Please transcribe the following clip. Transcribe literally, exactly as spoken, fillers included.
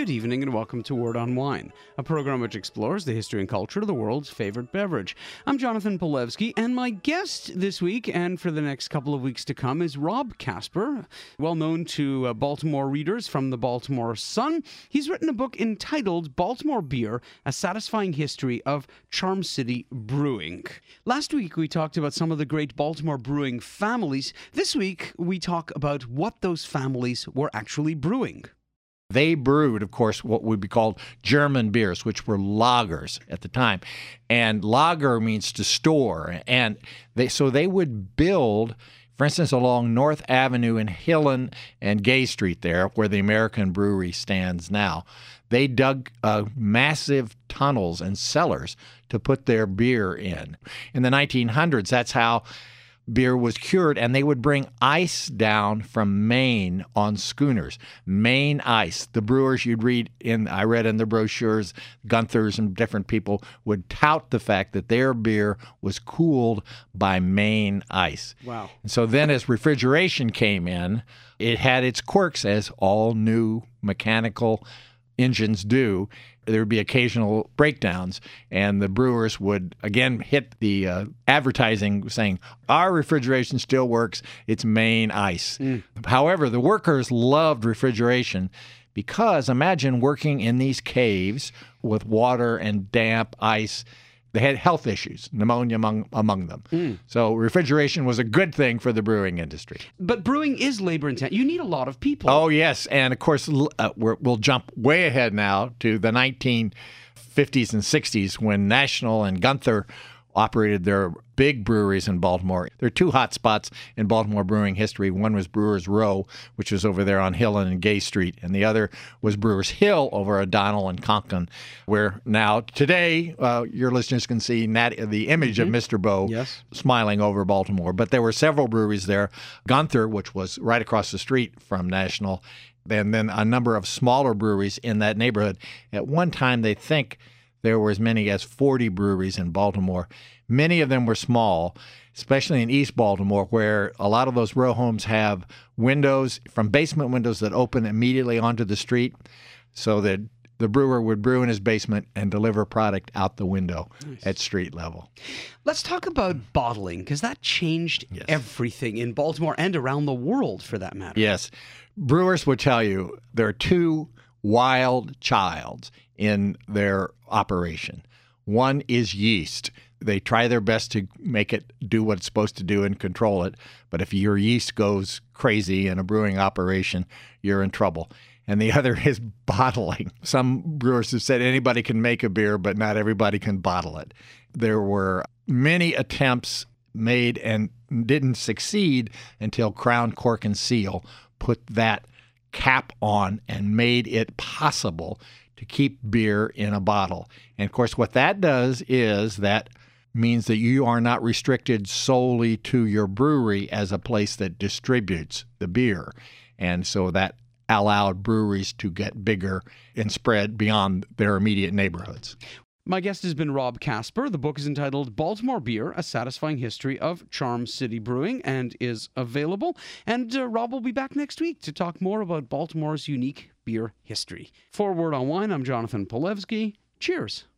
Good evening and welcome to Word on Wine, a program which explores the history and culture of the world's favorite beverage. I'm Jonathan Polewski, and my guest this week and for the next couple of weeks to come is Rob Kasper, well known to uh, Baltimore readers from the Baltimore Sun. He's written a book entitled Baltimore Beer, A Satisfying History of Charm City Brewing. Last week we talked about some of the great Baltimore brewing families. This week we talk about what those families were actually brewing. They brewed, of course, what would be called German beers, which were lagers at the time. And lager means to store. And they so they would build, for instance, along North Avenue in Hillen and Gay Street there, where the American Brewery stands now. They dug uh, massive tunnels and cellars to put their beer in. In the nineteen hundreds, that's how beer was cured, and they would bring ice down from Maine on schooners. Maine ice. The brewers you'd read in, I read in the brochures, Gunther's and different people would tout the fact that their beer was cooled by Maine ice. Wow. And so then as refrigeration came in, it had its quirks, as all new mechanical engines do. There would be occasional breakdowns, and the brewers would, again, hit the uh, advertising saying, our refrigeration still works, it's Maine ice. Mm. However, the workers loved refrigeration because imagine working in these caves with water and damp ice. They had health issues, pneumonia among, among them. Mm. So refrigeration was a good thing for the brewing industry. But brewing is labor-intensive. You need a lot of people. Oh, yes. And, of course, uh, we're, we'll jump way ahead now to the nineteen fifties and sixties when National and Gunther operated their big breweries in Baltimore. There are two hot spots in Baltimore brewing history. One was Brewers Row, which was over there on Hillen and Gay Street, and the other was Brewers Hill over O'Donnell and Conklin, where now today uh, your listeners can see Nat- the image mm-hmm. of Mister Bowe yes. smiling over Baltimore. But there were several breweries there. Gunther, which was right across the street from National, and then a number of smaller breweries in that neighborhood. At one time, they think there were as many as forty breweries in Baltimore. Many of them were small, especially in East Baltimore, where a lot of those row homes have windows, from basement windows that open immediately onto the street, so that the brewer would brew in his basement and deliver product out the window nice. At street level. Let's talk about bottling, because that changed yes. everything in Baltimore and around the world, for that matter. Yes. Brewers would tell you there are two wild childs in their operation. One is yeast. They try their best to make it do what it's supposed to do and control it. But if your yeast goes crazy in a brewing operation, you're in trouble. And the other is bottling. Some brewers have said anybody can make a beer, but not everybody can bottle it. There were many attempts made and didn't succeed until Crown Cork and Seal put that cap on and made it possible to keep beer in a bottle. And of course, what that does is that means that you are not restricted solely to your brewery as a place that distributes the beer. And so that allowed breweries to get bigger and spread beyond their immediate neighborhoods. My guest has been Rob Kasper. The book is entitled Baltimore Beer, A Satisfying History of Charm City Brewing, and is available. And uh, Rob will be back next week to talk more about Baltimore's unique beer history. For Word on Wine, I'm Jonathan Polewski. Cheers.